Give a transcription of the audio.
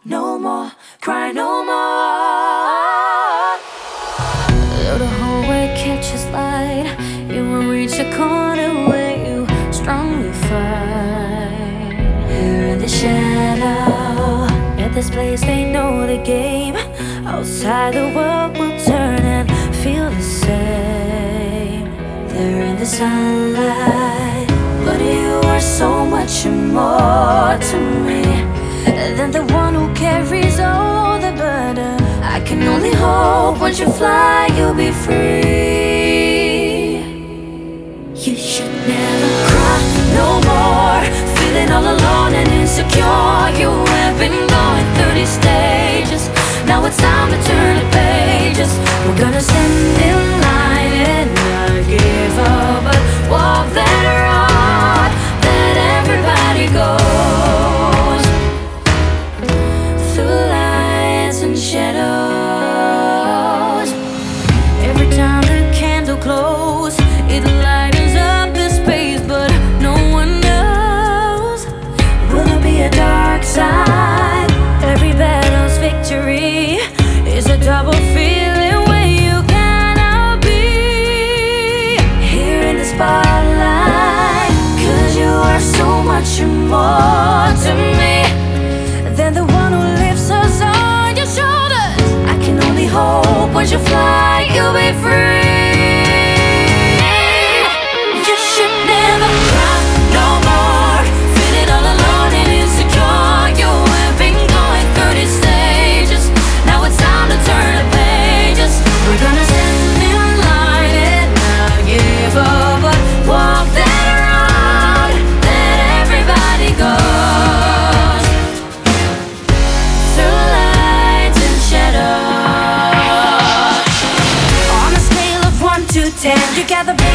no more, cry no more. Though the hallway catches light, you won't reach a corner where you strongly fight. Here in the shadow, at this place they know the game. Outside the world will turn and feel the same. They're in the sunlight, but you are so much more to me than the one who carries all the burden. I can only hope once you fly you'll be free. You should never cry no more, feeling all alone and insecure. You have been going through these stages, now it's time to turn the pages. We're gonna stand in line and not give up, but walk that road that everybody goes, through lights and shadows. Every time the candle glows, it lightens up the space, but no one knows, will there be a dark side? Every battle's victory is a double feeling where you gotta be here in the spotlight. Cause you are so much more to me than the one who lifts us on your shoulders. I can only hope once you fly you'll be free. You should never cry no more, feeling all alone and insecure. You have been going through these stages, now it's time to turn the pages. We're gonna stand in line and not give up, but walk that road that everybody goes, through lights and shadows. On a scale of 1 to 10, you got the